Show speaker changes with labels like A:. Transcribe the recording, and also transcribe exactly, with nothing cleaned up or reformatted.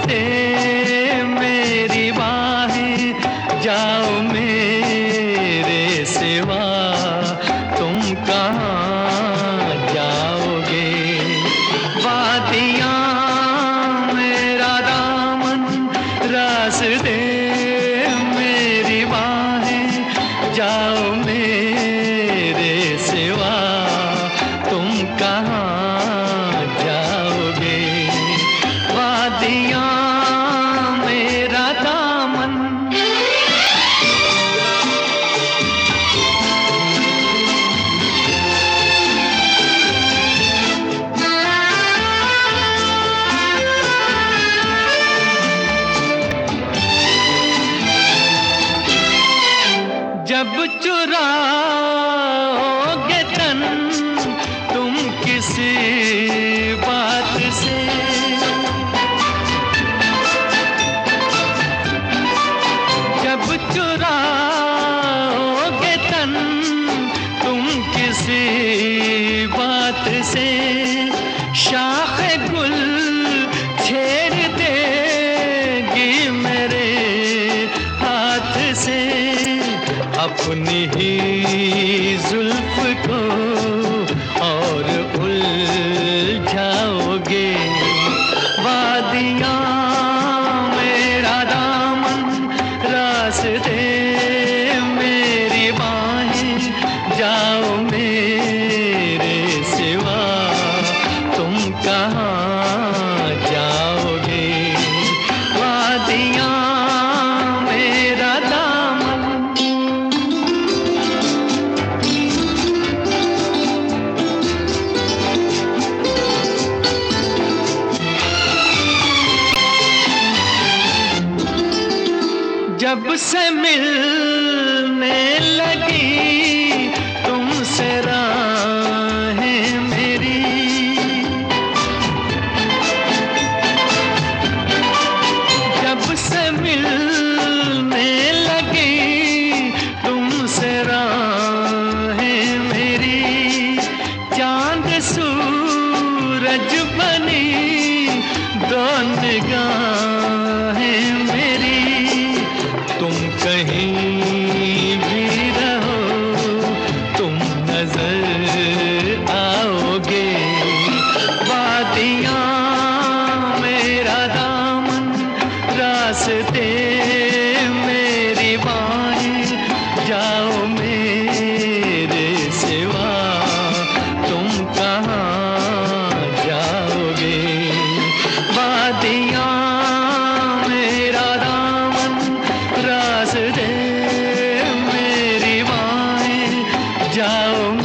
A: रास्ते मेरी बाहें, जाओ मेरे सिवा तुम कहाँ जाओगे। वादियाँ मेरा दामन, रास्ते मेरी बाहें, जाओ मेरे सिवा तुम कहाँ जाओगे। वादियाँ मेरा दामन। जब चुराओगे तन तुम किसी बात से, जब चुराओगे तन तुम किसी बात से, शाख गुल छेड़ देगी मेरे हाथ से। अपनी ही जुल्फ को और उलझाओगे। वादियाँ मेरा दामन, रास्ते मेरी बाहें, जाओ मेरे सिवा तुम कहाँ जाओगे। वादियाँ मेरा दामन। जब से मिलने लगी तुमसे राहें मेरी, जब से मिलने लगी तुमसे राहें मेरी, चांद सूरज बनी दो निगाहें मेरी। तुम कहीं भी रहो तुम नजर आओगे। वादियाँ मेरा दामन, रास्ते मेरी बाहें, जाओ मेरे सिवा तुम कहाँ जाओगे। वादियाँ मेरा दामन, रास्ते मेरी बाहें, जाओ